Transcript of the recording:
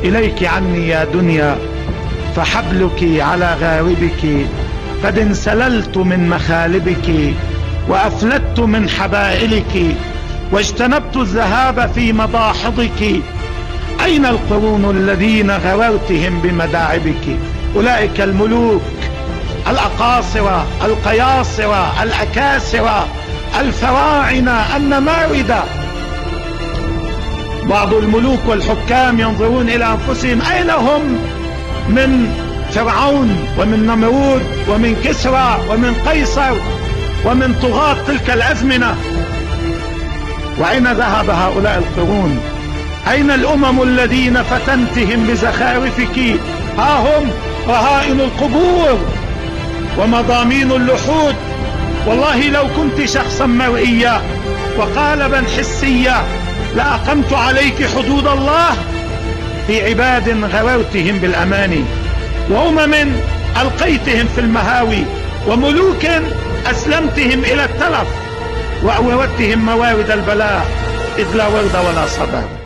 إليك عني يا دنيا فحبلك على غاربك، قد انسللت من مخالبك وأفلت من حبائلك واجتنبت الذهاب في مضاحضك. أين القرون الذين غررتهم بمداعبك؟ أولئك الملوك الأقاصرة القياصرة الأكاسرة الفراعنة النماردة. بعض الملوك والحكام ينظرون إلى أنفسهم أين هم من فرعون ومن نمرود ومن كسرى ومن قيصر ومن طغاة تلك الأزمنة؟ وأين ذهب هؤلاء القرون؟ أين الأمم الذين فتنتهم بزخارفك؟ ها هم رهائن القبور ومضامين اللحود. والله لو كنت شخصا مرئيا وقالبا حسيا لأقمت عليك حدود الله في عباد غررتهم بالأماني، وأمم ألقيتهم في المهاوي، وملوك أسلمتهم إلى التلف، وأوردتهم موارد البلاء إذ لا ورد ولا صبر.